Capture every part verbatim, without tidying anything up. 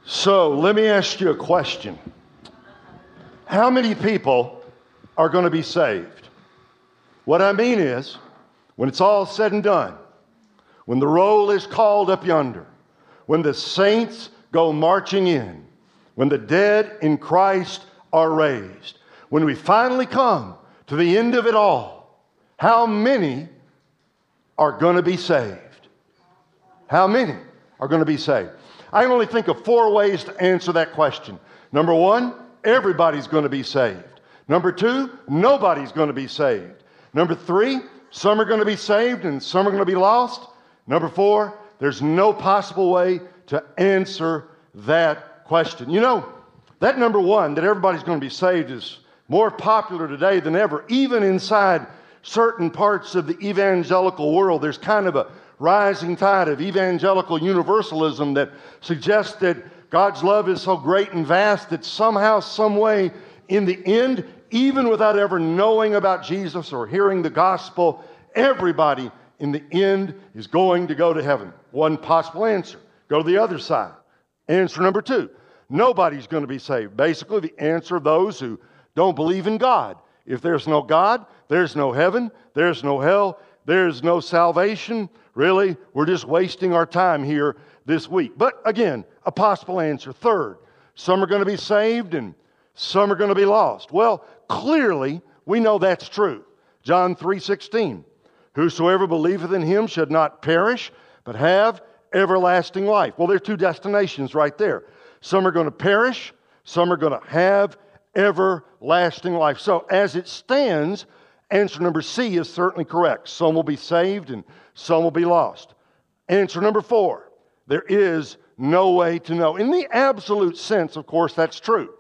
So let me ask you a question. How many people are going to be saved? What I mean is, when it's all said and done, when the roll is called up yonder, when the saints go marching in, when the dead in Christ are raised, when we finally come to the end of it all, how many are going to be saved? How many are going to be saved? I can only think of four ways to answer that question. Number one, everybody's going to be saved. Number two, nobody's going to be saved. Number three, some are going to be saved and some are going to be lost. Number four, there's no possible way to answer that question. You know, that number one, that everybody's going to be saved, is more popular today than ever. Even inside certain parts of the evangelical world, there's kind of a rising tide of evangelical universalism that suggests that God's love is so great and vast that somehow, some way, in the end, even without ever knowing about Jesus or hearing the gospel, everybody in the end is going to go to heaven. One possible answer. Go to the other side. Answer number two. Nobody's going to be saved. Basically, the answer of those who don't believe in God. If there's no God, there's no heaven, there's no hell, there's no salvation. Really, we're just wasting our time here this week. But again, a possible answer. Third, some are going to be saved and some are going to be lost. Well, clearly, we know that's true. John three sixteen. Whosoever believeth in him should not perish, but have everlasting life. Well, there are two destinations right there. Some are going to perish, some are going to have everlasting life. So as it stands, answer number C is certainly correct. Some will be saved and some will be lost. Answer number four, there is no way to know. In the absolute sense, of course, that's true.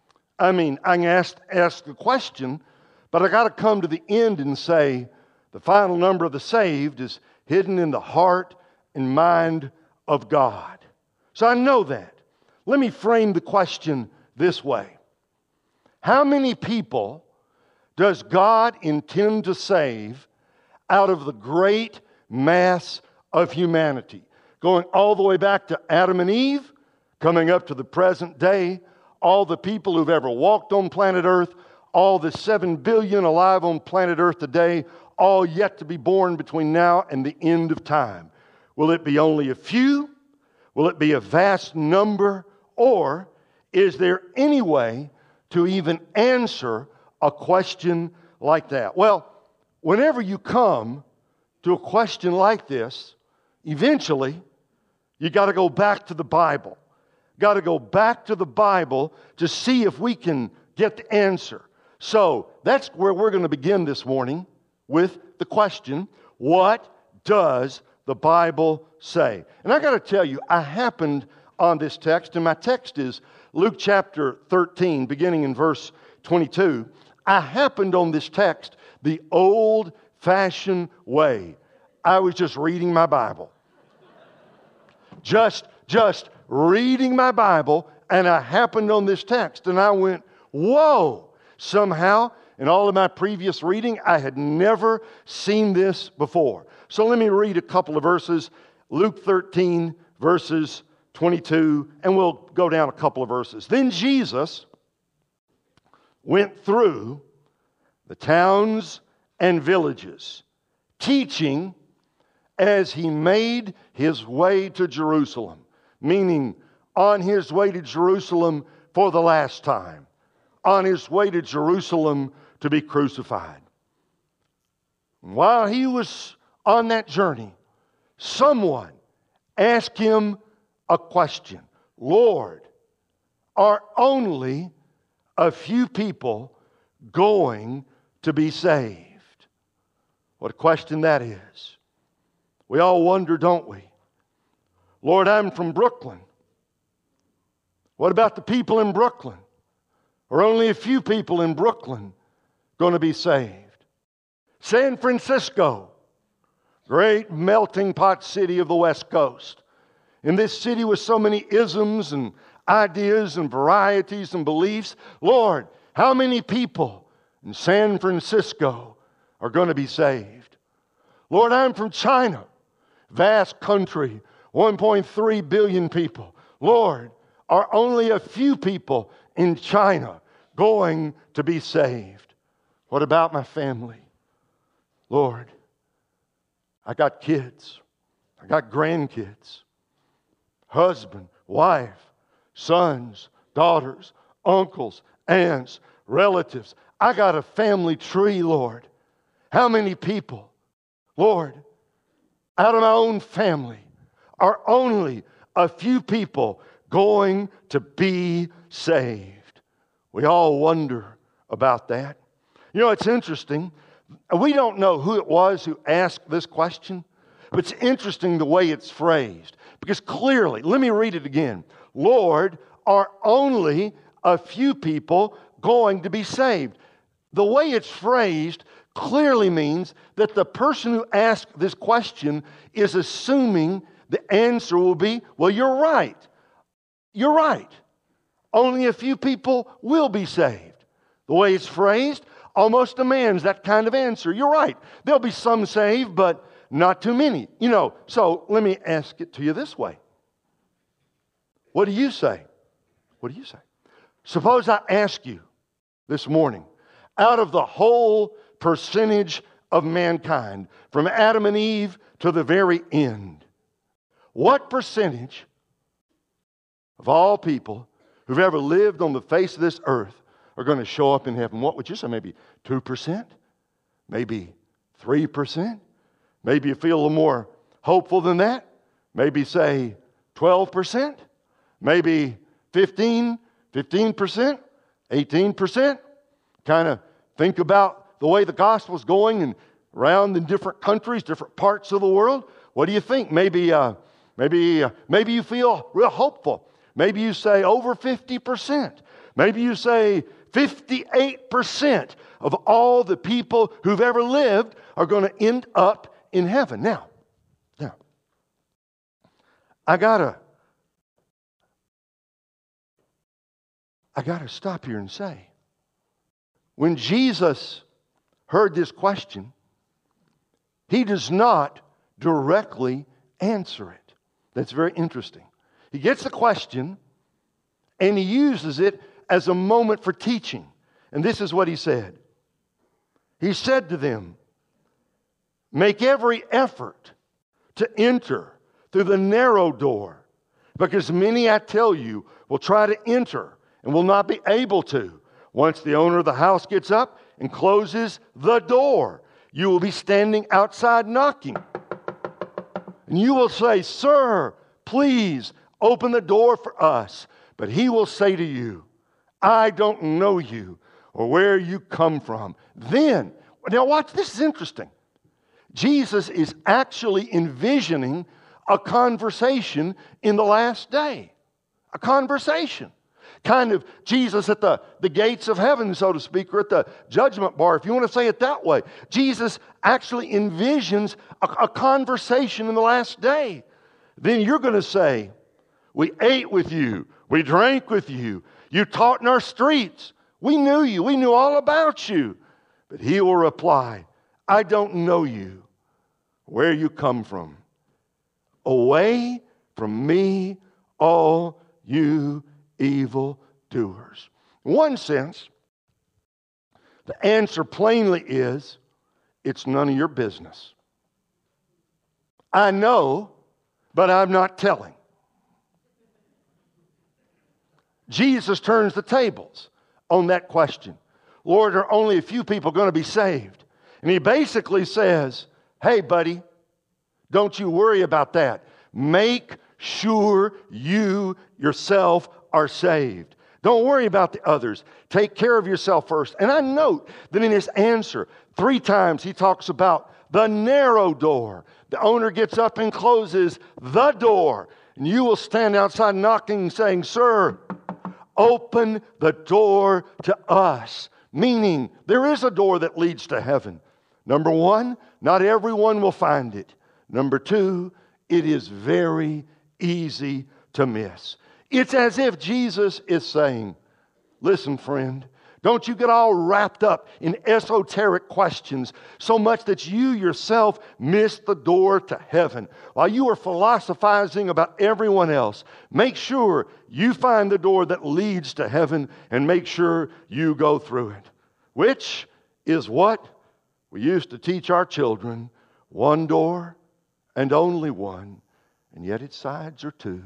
I mean, I can ask, ask the question, but I got to come to the end and say the final number of the saved is hidden in the heart and mind of God. So I know that. Let me frame the question this way. How many people does God intend to save out of the great mass of humanity? Going all the way back to Adam and Eve, coming up to the present day, all the people who've ever walked on planet Earth, all the seven billion alive on planet Earth today, all yet to be born between now and the end of time. Will it be only a few? Will it be a vast number? Or is there any way to even answer a question like that? Well, whenever you come to a question like this, eventually you got to go back to the Bible. Got to go back to the Bible to see if we can get the answer. So that's where we're going to begin this morning with the question, what does the Bible say? And I got to tell you, I happened on this text, and my text is Luke chapter thirteen, beginning in verse twenty-two. I happened on this text the old-fashioned way. I was just reading my Bible. Just, just reading my Bible, and I happened on this text, and I went, whoa! Somehow, in all of my previous reading, I had never seen this before. So let me read a couple of verses. Luke thirteen, verses twenty-two, and we'll go down a couple of verses. Then Jesus went through the towns and villages, teaching as he made his way to Jerusalem, meaning on his way to Jerusalem for the last time, on his way to Jerusalem to be crucified. While he was on that journey, someone asked him a question. Lord, are only a few people going to be saved? What a question that is. We all wonder, don't we? Lord, I'm from Brooklyn. What about the people in Brooklyn? Are only a few people in Brooklyn going to be saved? San Francisco, great melting pot city of the West Coast. In this city with so many isms and ideas and varieties and beliefs, Lord, how many people in San Francisco are going to be saved? Lord, I'm from China, vast country, one point three billion people. Lord, Are only a few people in China going to be saved? What about my family? Lord, I got kids. I got grandkids. Husband, wife, sons, daughters, uncles, aunts, relatives. I got a family tree, Lord. How many people, Lord, out of my own family are only a few people going to be saved? We all wonder about that. You know, it's interesting. We don't know who it was who asked this question, but it's interesting the way it's phrased. Because clearly, let me read it again. Lord, are only a few people going to be saved? The way it's phrased clearly means that the person who asked this question is assuming the answer will be, well, you're right. You're right. Only a few people will be saved. The way it's phrased almost demands that kind of answer. You're right. There'll be some saved, but not too many. You know, so let me ask it to you this way. What do you say? What do you say? Suppose I ask you this morning, out of the whole percentage of mankind, from Adam and Eve to the very end, what percentage of all people who've ever lived on the face of this earth are going to show up in heaven? What would you say? Maybe two percent? Maybe three percent? Maybe you feel a little more hopeful than that? Maybe say twelve percent? Maybe fifteen, fifteen percent? eighteen percent? Kind of think about the way the gospel's going and around in different countries, different parts of the world. What do you think? Maybe, uh, maybe, uh, maybe you feel real hopeful. Maybe you say over fifty percent. Maybe you say fifty-eight percent of all the people who've ever lived are going to end up in heaven. Now, now, I gotta, I gotta stop here and say, when Jesus heard this question, He does not directly answer it. That's very interesting. He gets the question and He uses it as a moment for teaching. And this is what He said. He said to them, make every effort to enter through the narrow door, because many, I tell you, will try to enter and will not be able to. Once the owner of the house gets up and closes the door, you will be standing outside knocking. And you will say, sir, please open the door for us. But he will say to you, I don't know you or where you come from. Then, now watch, this is interesting. Jesus is actually envisioning a conversation in the last day. A conversation. Kind of Jesus at the, the gates of heaven, so to speak, or at the judgment bar, if you want to say it that way. Jesus actually envisions a, a conversation in the last day. Then you're going to say, we ate with you, we drank with you, you taught in our streets, we knew you, we knew all about you. But He will reply, I don't know you, where you come from. Away from me, all you evil doers. In one sense, the answer plainly is, it's none of your business. I know, but I'm not telling. Jesus turns the tables on that question. Lord, are only a few people going to be saved? And He basically says, hey, buddy, don't you worry about that. Make sure you yourself are saved. Don't worry about the others. Take care of yourself first. And I note that in His answer, three times He talks about the narrow door. The owner gets up and closes the door. And you will stand outside knocking, saying, sir, open the door to us. Meaning, there is a door that leads to heaven. Number one, not everyone will find it. Number two, it is very easy to miss. It's as if Jesus is saying, listen, friend, Don't you get all wrapped up in esoteric questions so much that you yourself miss the door to heaven. While you are philosophizing about everyone else, make sure you find the door that leads to heaven and make sure you go through it. Which is what we used to teach our children. One door and only one, and yet its sides are two.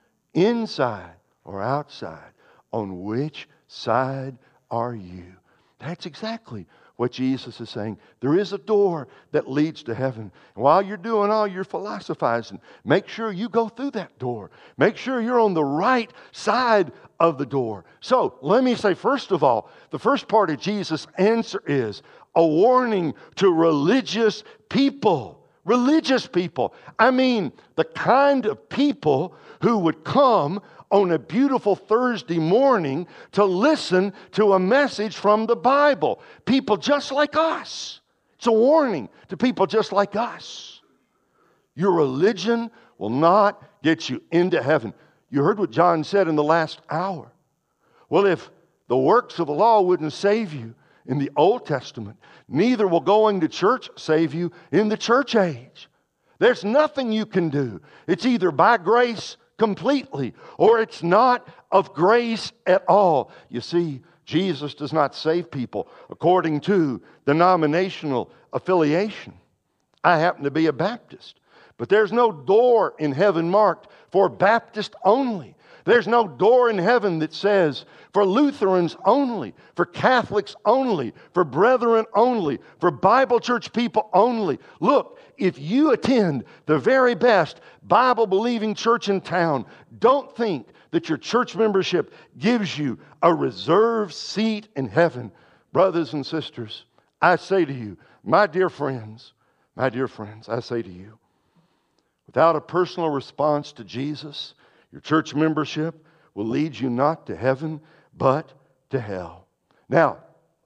Inside or outside, on which side are you? That's exactly what Jesus is saying. There is a door that leads to heaven. And while you're doing all your philosophizing, make sure you go through that door. Make sure you're on the right side of the door. So let me say, first of all, the first part of Jesus' answer is a warning to religious people. Religious people. I mean, the kind of people who would come on a beautiful Thursday morning to listen to a message from the Bible. People just like us. It's a warning to people just like us. Your religion will not get you into heaven. You heard what John said in the last hour. Well, if the works of the law wouldn't save you in the Old Testament, neither will going to church save you in the church age. There's nothing you can do. It's either by grace completely, or it's not of grace at all. You see, Jesus does not save people according to denominational affiliation. I happen to be a Baptist, but there's no door in heaven marked for Baptist only. There's no door in heaven that says for Lutherans only, for Catholics only, for Brethren only, for Bible church people only. Look, if you attend the very best Bible-believing church in town, don't think that your church membership gives you a reserved seat in heaven. Brothers and sisters, I say to you, my dear friends, my dear friends, I say to you, without a personal response to Jesus, your church membership will lead you not to heaven, but to hell. Now,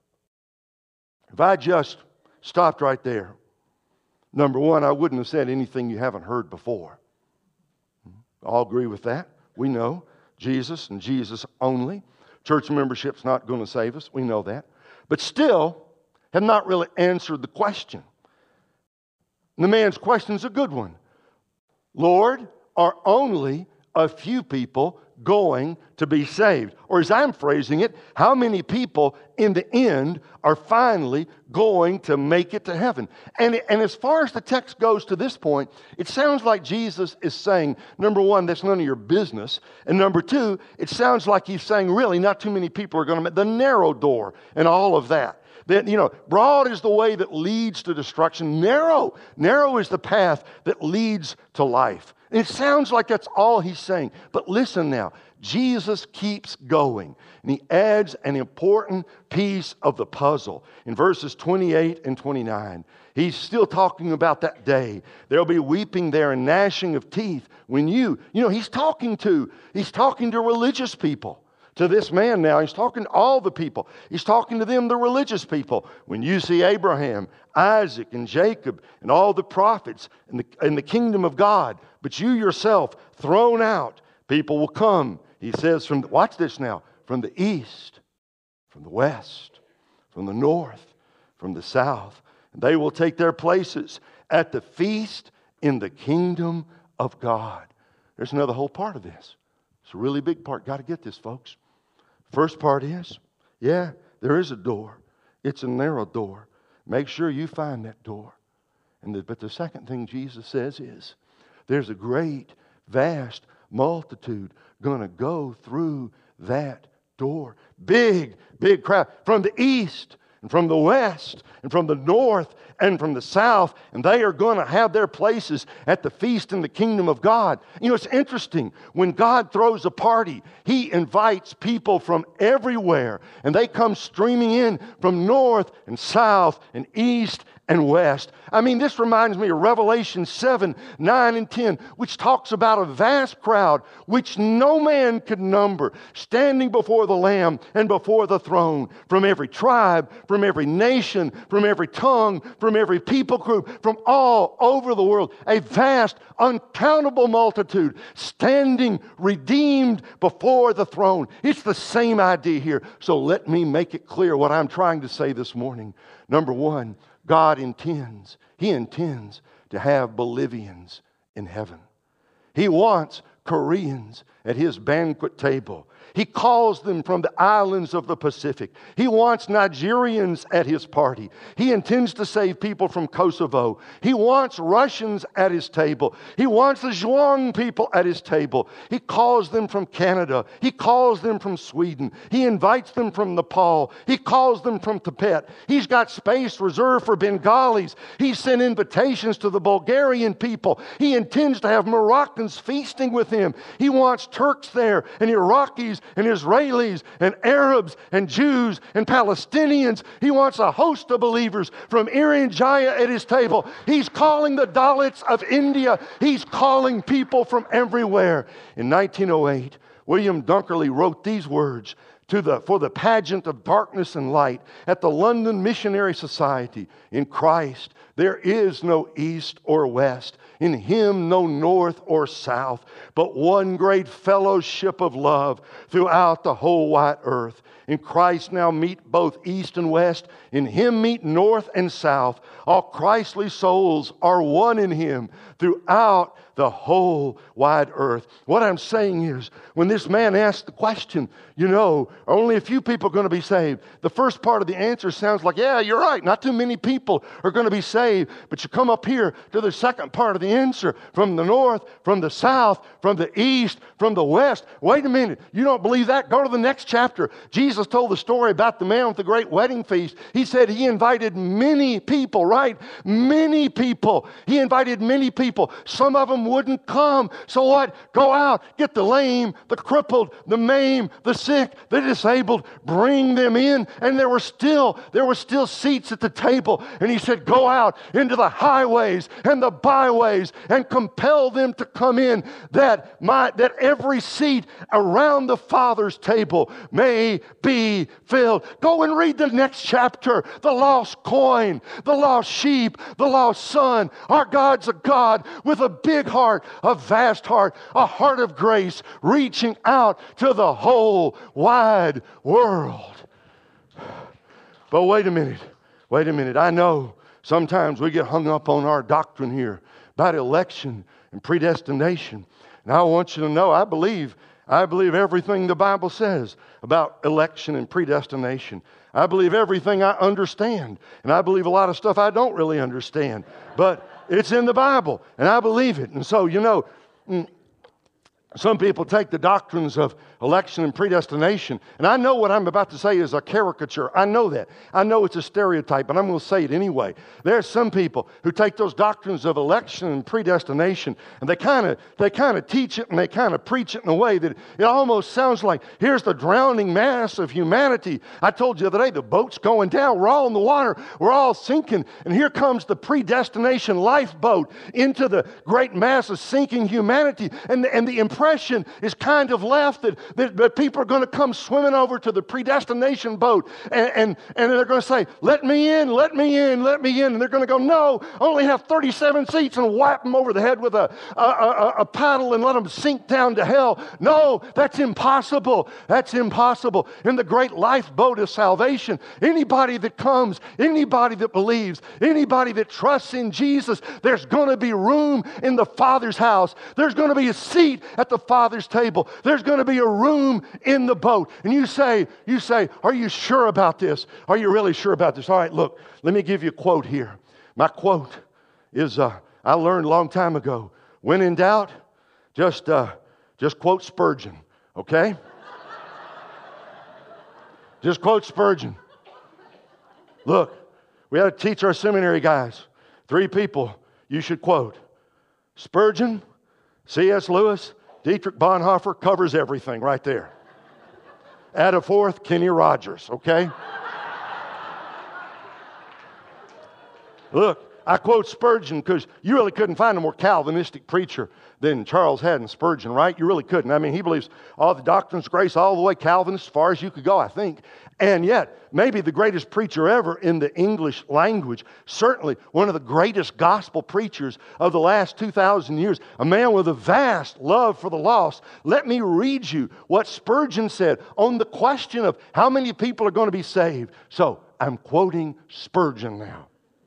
if I just stopped right there, number one, I wouldn't have said anything you haven't heard before. I'll agree with that. We know Jesus and Jesus only. Church membership's not going to save us. We know that. But still, have not really answered the question. And the man's question is a good one. Lord, are only a few people going to be saved? Or as I'm phrasing it, how many people in the end are finally going to make it to heaven? And, and as far as the text goes to this point, it sounds like Jesus is saying, number one, that's none of your business. And number two, it sounds like he's saying, really, not too many people are going to make the narrow door and all of that. That, you know, broad is the way that leads to destruction. Narrow, narrow is the path that leads to life. And it sounds like that's all he's saying. But listen now, Jesus keeps going. And he adds an important piece of the puzzle. In verses twenty-eight and twenty-nine, he's still talking about that day. There'll be weeping there and gnashing of teeth when you, you know, he's talking to, he's talking to religious people. To this man now, he's talking to all the people. He's talking to them, the religious people. When you see Abraham, Isaac, and Jacob, and all the prophets, and the, and the kingdom of God, but you yourself thrown out, people will come, he says, from, the, watch this now, from the east, from the west, from the north, from the south. And they will take their places at the feast in the kingdom of God. There's another whole part of this. It's a really big part. Got to get this, folks. First part is, yeah, there is a door. It's a narrow door. Make sure you find that door. And the, but the second thing Jesus says is, there's a great, vast multitude going to go through that door. Big, big crowd from the east and from the west and from the north and from the south, and they are going to have their places at the feast in the kingdom of God. You know, it's interesting. When God throws a party, he invites people from everywhere, and they come streaming in from north and south and east and west. I mean, this reminds me of Revelation seven, nine, and ten, which talks about a vast crowd which no man could number, standing before the Lamb and before the throne, from every tribe, from every nation, from every tongue, from every people group, from all over the world. A vast, uncountable multitude standing redeemed before the throne. It's the same idea here. So let me make it clear what I'm trying to say this morning. Number one, God intends, He intends to have Bolivians in heaven. He wants Koreans at His banquet table. He calls them from the islands of the Pacific. He wants Nigerians at His party. He intends to save people from Kosovo. He wants Russians at His table. He wants the Zhuang people at His table. He calls them from Canada. He calls them from Sweden. He invites them from Nepal. He calls them from Tibet. He's got space reserved for Bengalis. He sent invitations to the Bulgarian people. He intends to have Moroccans feasting with Him. He wants Turks there and Iraqis and Israelis and Arabs and Jews and Palestinians. He wants a host of believers from Irian Jaya at His table. He's calling the Dalits of India. He's calling people from everywhere. In nineteen oh eight, William Dunkerley wrote these words to the, for the pageant of darkness and light at the London Missionary Society. In Christ, there is no east or west. In Him, no north or south, but one great fellowship of love throughout the whole wide earth. In Christ now meet both east and west. In Him meet north and south. All Christly souls are one in Him throughout the whole wide earth. What I'm saying is, when this man asked the question, you know, are only a few people going to be saved? The first part of the answer sounds like, yeah, you're right. Not too many people are going to be saved. But you come up here to the second part of the answer. From the north, from the south, from the east, from the west. Wait a minute. You don't believe that? Go to the next chapter. Jesus told the story about the man with the great wedding feast. He said He invited many people, right? Many people. He invited many people. Some of them wouldn't come. So what? Go out, get the lame, the crippled, the maimed, the sick, the disabled, bring them in. And there were still, there were still seats at the table. And He said, go out into the highways and the byways and compel them to come in, that my that every seat around the Father's table may be filled. Go and read the next chapter. The lost coin, the lost sheep, the lost son. Our God's a God with a big heart, a vast heart, a heart of grace, reaching out to the whole wide world. But wait a minute. Wait a minute. I know sometimes we get hung up on our doctrine here about election and predestination. And I want you to know, I believe, I believe everything the Bible says about election and predestination. I believe everything I understand. And I believe a lot of stuff I don't really understand. But it's in the Bible, and I believe it. And so, you know, some people take the doctrines of election and predestination, and I know what I'm about to say is a caricature. I know that. I know it's a stereotype, but I'm going to say it anyway. There are some people who take those doctrines of election and predestination, and they kind of they kind of teach it and they kind of preach it in a way that it almost sounds like, here's the drowning mass of humanity. I told you the other day, the boat's going down. We're all in the water. We're all sinking, and here comes the predestination lifeboat into the great mass of sinking humanity, and the, and the impression is kind of left that, that, that people are going to come swimming over to the predestination boat, and, and, and they're going to say, let me in, let me in, let me in. And they're going to go, no, I only have thirty-seven seats, and whap them over the head with a, a, a, a paddle and let them sink down to hell. No, that's impossible. That's impossible. In the great lifeboat of salvation, anybody that comes, anybody that believes, anybody that trusts in Jesus, there's going to be room in the Father's house. There's going to be a seat at the Father's table. There's going to be a room in the boat. And you say, you say, are you sure about this? Are you really sure about this? All right, look, let me give you a quote here. My quote is, uh, I learned a long time ago, when in doubt, just, uh, just quote Spurgeon, okay? Just quote Spurgeon. Look, we had to teach our seminary guys, three people you should quote. Spurgeon, C S Lewis, Dietrich Bonhoeffer, covers everything right there. Add a fourth, Kenny Rogers, okay? Look, I quote Spurgeon because you really couldn't find a more Calvinistic preacher than Charles Haddon Spurgeon, right? You really couldn't. I mean, he believes all the doctrines of grace all the way Calvinist as far as you could go, I think. And yet, maybe the greatest preacher ever in the English language, certainly one of the greatest gospel preachers of the last two thousand years, a man with a vast love for the lost. Let me read you what Spurgeon said on the question of how many people are going to be saved. So, I'm quoting Spurgeon now.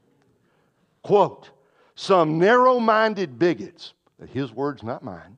Quote, some narrow-minded bigots, his words, not mine,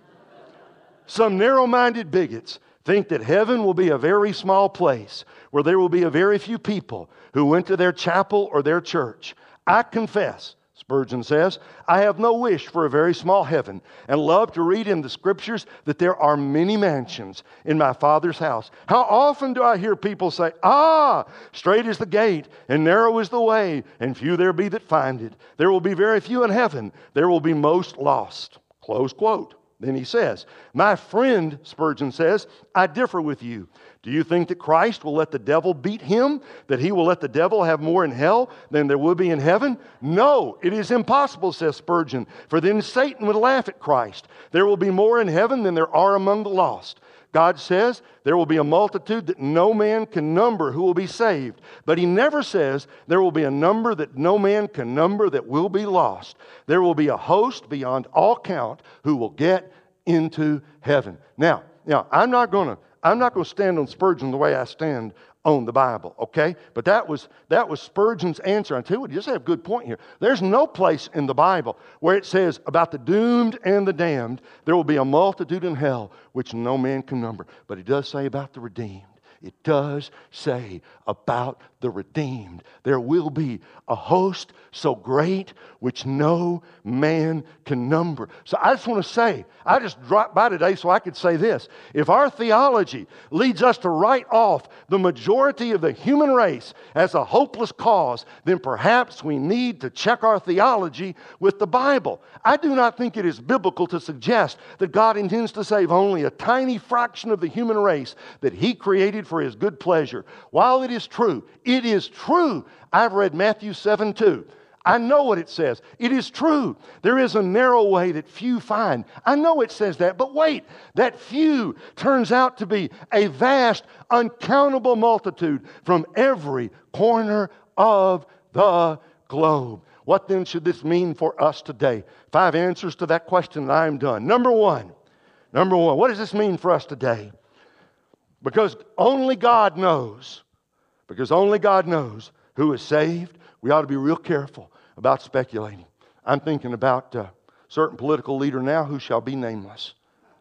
some narrow-minded bigots think that heaven will be a very small place where there will be a very few people who went to their chapel or their church. I confess, Spurgeon says, I have no wish for a very small heaven and love to read in the Scriptures that there are many mansions in my Father's house. How often do I hear people say, ah, straight is the gate and narrow is the way and few there be that find it. There will be very few in heaven. There will be most lost. Close quote. Then he says, my friend, Spurgeon says, I differ with you. Do you think that Christ will let the devil beat him? That he will let the devil have more in hell than there will be in heaven? No, it is impossible, says Spurgeon, for then Satan would laugh at Christ. There will be more in heaven than there are among the lost. God says there will be a multitude that no man can number who will be saved. But he never says there will be a number that no man can number that will be lost. There will be a host beyond all count who will get into heaven. Now, now I'm not going to I'm not going to stand on Spurgeon the way I stand on the Bible, okay? But that was that was Spurgeon's answer. I tell you what, you just have a good point here. There's no place in the Bible where it says about the doomed and the damned, there will be a multitude in hell which no man can number. But it does say about the redeemed. It does say about the redeemed. There will be a host so great which no man can number. So I just want to say, I just dropped by today so I could say this. If our theology leads us to write off the majority of the human race as a hopeless cause, then perhaps we need to check our theology with the Bible. I do not think it is biblical to suggest that God intends to save only a tiny fraction of the human race that He created for His good pleasure. While it is true, it is true. I've read Matthew seven two. I know what it says. It is true. There is a narrow way that few find. I know it says that, but wait, that few turns out to be a vast, uncountable multitude from every corner of the globe. What then should this mean for us today? Five answers to that question and I am done. Number one, number one, what does this mean for us today? Because only God knows, because only God knows who is saved, we ought to be real careful about speculating. I'm thinking about a certain political leader now who shall be nameless.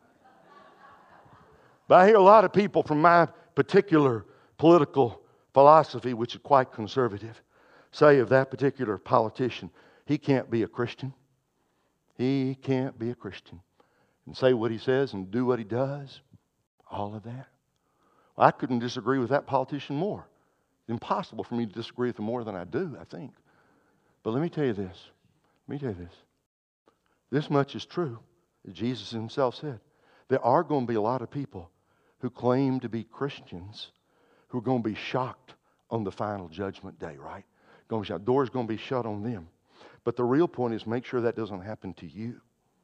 But I hear a lot of people from my particular political philosophy, which is quite conservative, say of that particular politician, he can't be a Christian. He can't be a Christian. And say what he says and do what he does. All of that. Well, I couldn't disagree with that politician more. It's impossible for me to disagree with him more than I do, I think. But let me tell you this. Let me tell you this. This much is true, as Jesus himself said. There are going to be a lot of people who claim to be Christians who are going to be shocked on the final judgment day, right? Going to be shocked. Doors going to be shut on them. But the real point is make sure that doesn't happen to you.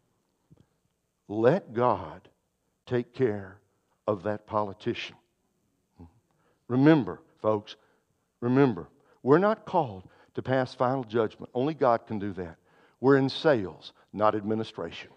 Let God take care of that politician. Remember, folks, remember, we're not called to pass final judgment. Only God can do that. We're in sales, not administration.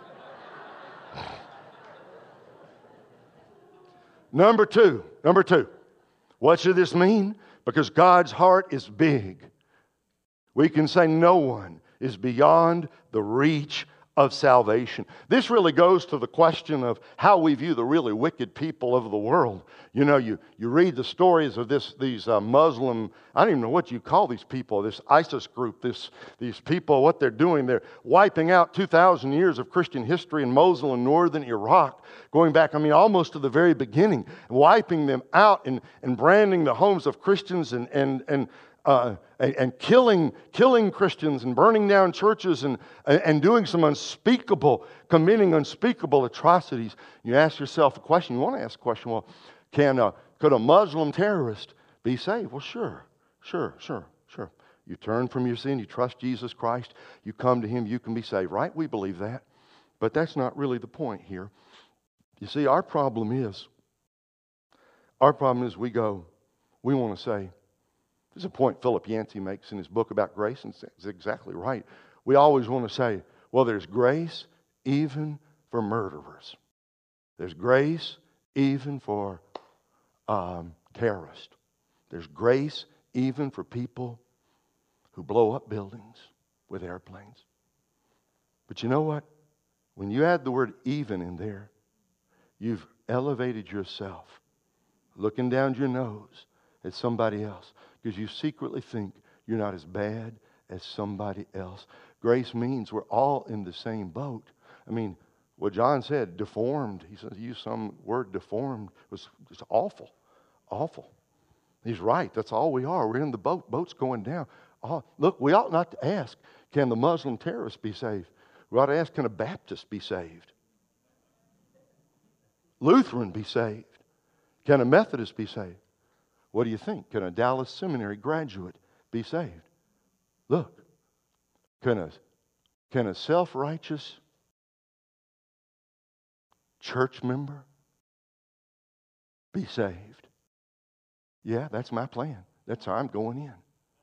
Number two, number two, what should this mean? Because God's heart is big. We can say no one is beyond the reach of salvation. This really goes to the question of how we view the really wicked people of the world. You know, you, you read the stories of this these uh, Muslim, I don't even know what you call these people, this ISIS group, this these people, what they're doing. They're wiping out two thousand years of Christian history in Mosul and northern Iraq, going back, I mean, almost to the very beginning, wiping them out and, and branding the homes of Christians and and and Uh, and, and killing killing Christians and burning down churches and, and doing some unspeakable, committing unspeakable atrocities. You ask yourself a question. You want to ask a question, well, can uh, could a Muslim terrorist be saved? Well, sure, sure, sure, sure. You turn from your sin, you trust Jesus Christ, you come to Him, you can be saved. Right? We believe that. But that's not really the point here. You see, our problem is, our problem is we go, we want to say, there's a point Philip Yancey makes in his book about grace, and it's exactly right. We always want to say, well, there's grace even for murderers. There's grace even for um, terrorists. There's grace even for people who blow up buildings with airplanes. But you know what? When you add the word even in there, you've elevated yourself, looking down your nose at somebody else, because you secretly think you're not as bad as somebody else. Grace means we're all in the same boat. I mean, what John said, deformed, he said, he used some word deformed, was just awful, awful. He's right, that's all we are. We're in the boat, boat's going down. Oh, look, we ought not to ask, can the Muslim terrorist be saved? We ought to ask, can a Baptist be saved? Lutheran be saved? Can a Methodist be saved? What do you think? Can a Dallas Seminary graduate be saved? Look, can a, can a self-righteous church member be saved? Yeah, that's my plan. That's how I'm going in.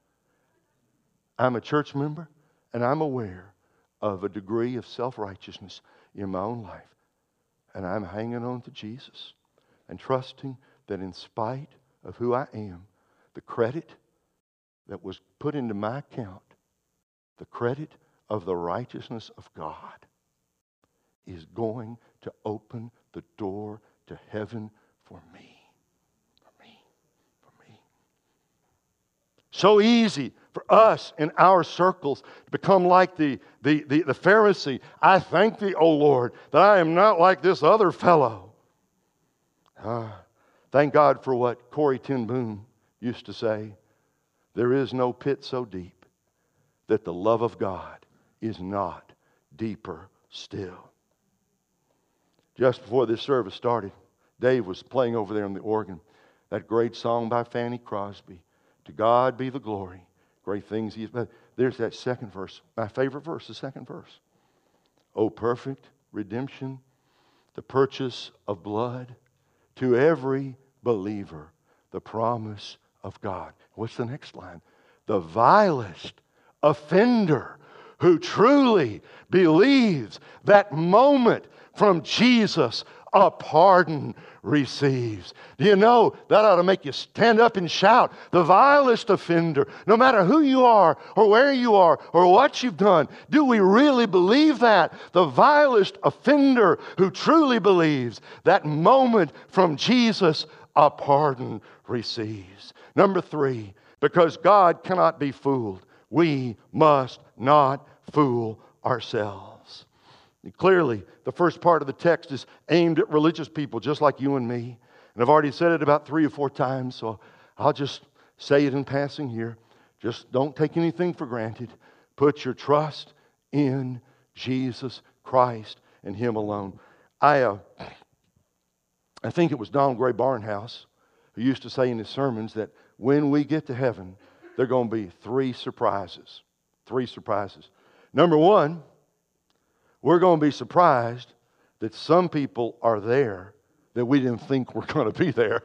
I'm a church member, and I'm aware of a degree of self-righteousness in my own life. And I'm hanging on to Jesus and trusting that in spite of who I am, the credit that was put into my account, the credit of the righteousness of God, is going to open the door to heaven for me. For me. For me. So easy for us in our circles to become like the, the, the, the Pharisee. I thank thee, O Lord, that I am not like this other fellow. Ah, thank God for what Corrie ten Boom used to say. There is no pit so deep that the love of God is not deeper still. Just before this service started, Dave was playing over there on the organ that great song by Fanny Crosby, To God Be the Glory. Great things He has done. There's that second verse. My favorite verse, the second verse. O perfect redemption, the purchase of blood, to every believer, the promise of God. What's the next line? The vilest offender who truly believes that moment from Jesus a pardon receives. Do you know that ought to make you stand up and shout? The vilest offender, no matter who you are or where you are or what you've done, do we really believe that? The vilest offender who truly believes that moment from Jesus a pardon receives. Number three, because God cannot be fooled, we must not fool ourselves. And clearly, the first part of the text is aimed at religious people just like you and me. And I've already said it about three or four times, so I'll just say it in passing here. Just don't take anything for granted. Put your trust in Jesus Christ and Him alone. I, uh, I think it was Donald Gray Barnhouse who used to say in his sermons that when we get to heaven, there are going to be three surprises. Three surprises. Number one, we're going to be surprised that some people are there that we didn't think were going to be there.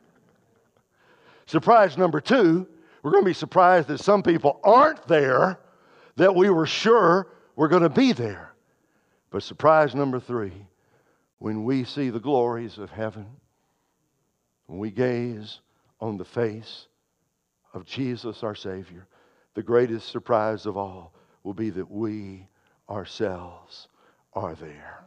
Surprise number two, we're going to be surprised that some people aren't there that we were sure were going to be there. But surprise number three, when we see the glories of heaven, when we gaze on the face of Jesus our Savior, the greatest surprise of all will be that we ourselves are there.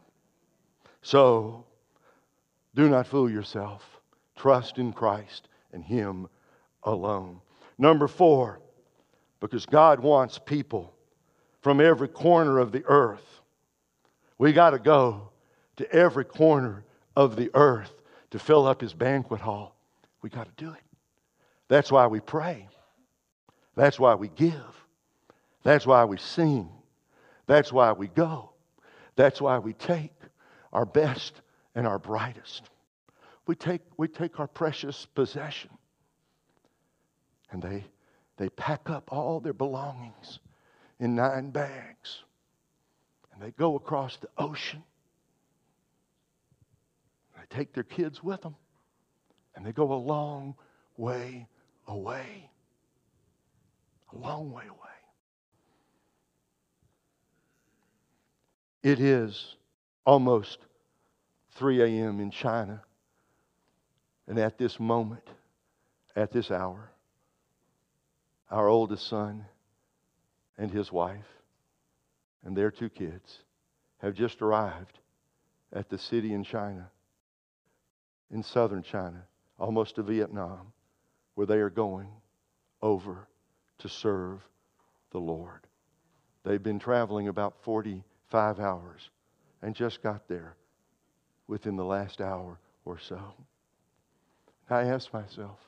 So, do not fool yourself. Trust in Christ and Him alone. Number four, because God wants people from every corner of the earth. We got to go to every corner of the earth to fill up His banquet hall. We got to do it. That's why we pray. That's why we give. That's why we sing. That's why we go. That's why we take our best and our brightest. We take, we take our precious possession. And they, They pack up all their belongings in nine bags. And they go across the ocean. They take their kids with them. And they go a long way away. A long way away. It is almost three a.m. in China. And at this moment, at this hour, our oldest son and his wife and their two kids have just arrived at the city in China, in southern China, almost to Vietnam, where they are going over to serve the Lord. They've been traveling about forty-five hours and just got there within the last hour or so. I ask myself,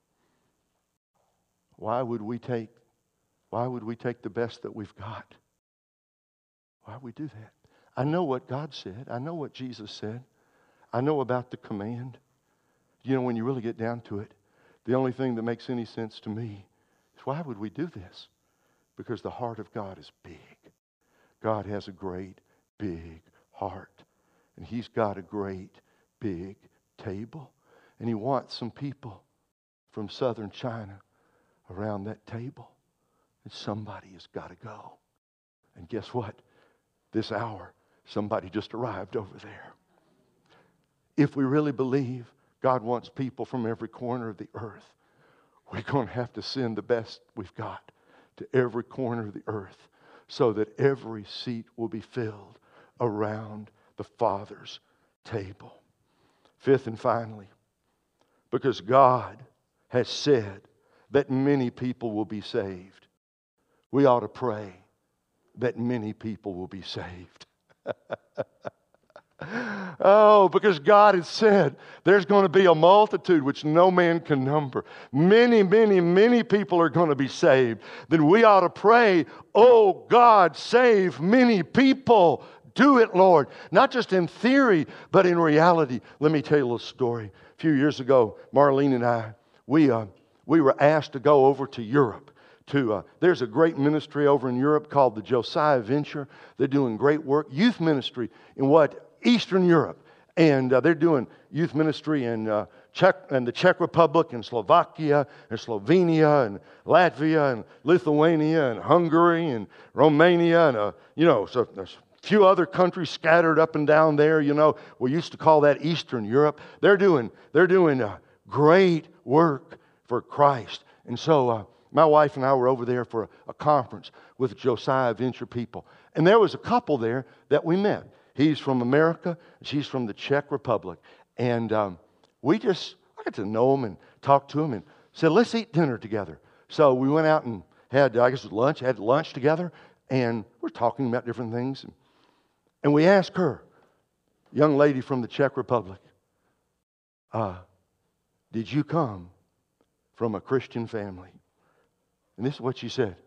why would we take, why would we take the best that we've got? Why would we do that? I know what God said. I know what Jesus said. I know about the command. You know, when you really get down to it, the only thing that makes any sense to me is why would we do this? Because the heart of God is big. God has a great, big heart. And He's got a great, big table. And He wants some people from southern China around that table. And somebody has got to go. And guess what? This hour, somebody just arrived over there. If we really believe God wants people from every corner of the earth, we're going to have to send the best we've got to every corner of the earth so that every seat will be filled around the Father's table. Fifth and finally, because God has said that many people will be saved, we ought to pray that many people will be saved. Oh, because God has said there's going to be a multitude which no man can number. Many, many, many people are going to be saved. Then we ought to pray, oh God, save many people. Do it, Lord. Not just in theory, but in reality. Let me tell you a little story. A few years ago, Marlene and I, we, uh, we were asked to go over to Europe. To, uh, there's a great ministry over in Europe called the Josiah Venture. They're doing great work. Youth ministry in what? Eastern Europe. And uh, they're doing youth ministry in uh, Czech and the Czech Republic and Slovakia and Slovenia and Latvia and Lithuania and Hungary and Romania and, uh, you know, so there's a few other countries scattered up and down there, you know. We used to call that Eastern Europe. They're doing, they're doing uh, great work for Christ. And so uh, my wife and I were over there for a, a conference with Josiah Venture people. And there was a couple there that we met. He's from America. She's from the Czech Republic. And um, we just, I got to know him and talk to him and said, let's eat dinner together. So we went out and had, I guess it was lunch, had lunch together. And we're talking about different things. And, and we asked her, young lady from the Czech Republic, uh, did you come from a Christian family? And this is what she said.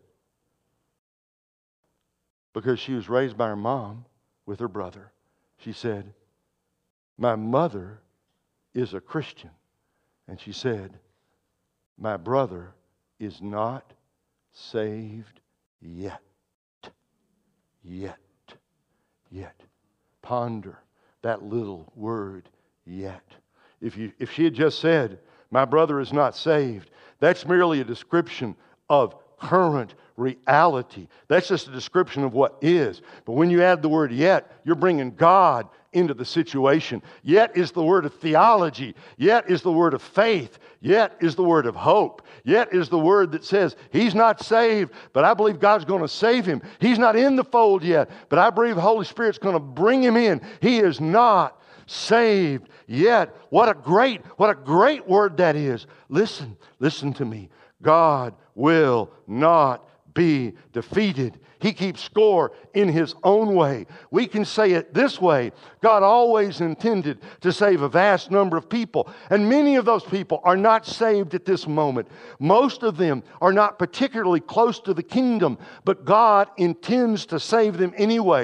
Because she was raised by her mom with her brother. She said, my mother is a Christian. And she said, my brother is not saved yet. Yet. Yet. Ponder that little word, yet. If you, if she had just said, my brother is not saved, that's merely a description of current reality. That's just a description of what is. But when you add the word yet, you're bringing God into the situation. Yet is the word of theology. Yet is the word of faith. Yet is the word of hope. Yet is the word that says, he's not saved, but I believe God's going to save him. He's not in the fold yet, but I believe the Holy Spirit's going to bring him in. He is not saved yet. What a great, what a great word that is. Listen, listen to me. God will not be defeated. He keeps score in His own way. We can say it this way. God always intended to save a vast number of people. And many of those people are not saved at this moment. Most of them are not particularly close to the kingdom. But God intends to save them anyway.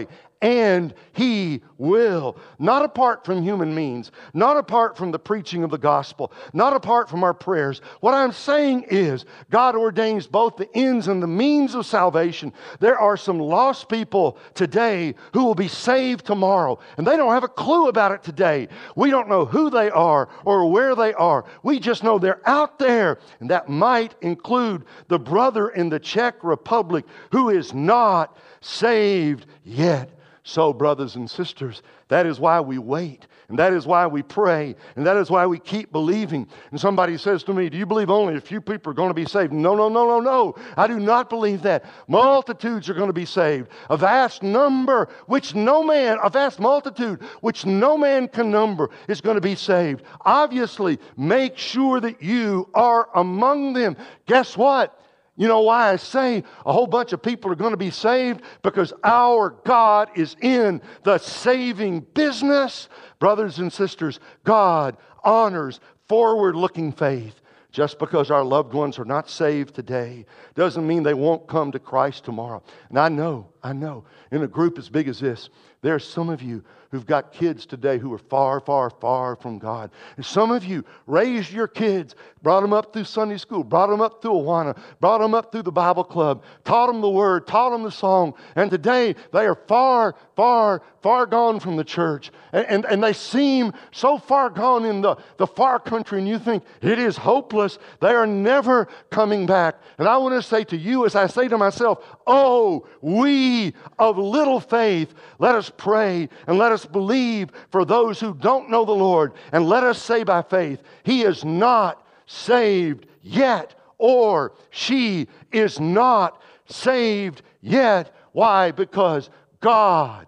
and He will. Not apart from human means, not apart from the preaching of the gospel, not apart from our prayers. What I'm saying is, God ordains both the ends and the means of salvation. There are some lost people today who will be saved tomorrow, and they don't have a clue about it today. We don't know who they are or where they are. We just know they're out there, and that might include the brother in the Czech Republic who is not saved yet. So, brothers and sisters, that is why we wait, and that is why we pray, and that is why we keep believing. And somebody says to me, do you believe only a few people are going to be saved? No, no, no, no, no. I do not believe that. Multitudes are going to be saved. A vast number, which no man, a vast multitude, which no man can number, is going to be saved. Obviously, make sure that you are among them. Guess what? You know why I say a whole bunch of people are going to be saved? Because our God is in the saving business. Brothers and sisters, God honors forward-looking faith. Just because our loved ones are not saved today doesn't mean they won't come to Christ tomorrow. And I know, I know, in a group as big as this, there are some of you who've got kids today who are far, far, far from God. And some of you raised your kids, brought them up through Sunday school, brought them up through Awana, brought them up through the Bible club, taught them the Word, taught them the song. And today they are far, far, far gone from the church. And, and, and they seem so far gone in the, the far country, and you think it is hopeless. They are never coming back. And I want to say to you, as I say to myself, oh, we of little faith, let us pray and let us believe for those who don't know the Lord. And let us say by faith, He is not saved yet, or she is not saved yet. Why? Because God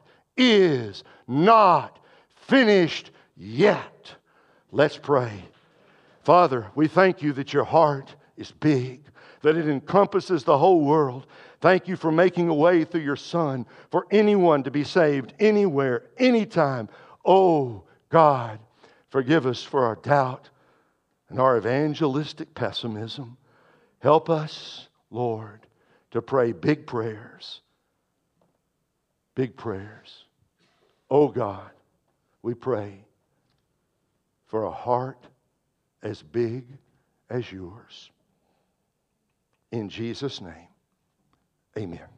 is not finished yet. Let's pray. Father, we thank You that Your heart is big, that it encompasses the whole world. Thank You for making a way through Your Son for anyone to be saved anywhere, anytime. Oh, God, forgive us for our doubt and our evangelistic pessimism. Help us, Lord, to pray big prayers. Big prayers. Oh, God, we pray for a heart as big as Yours. In Jesus' name, amen.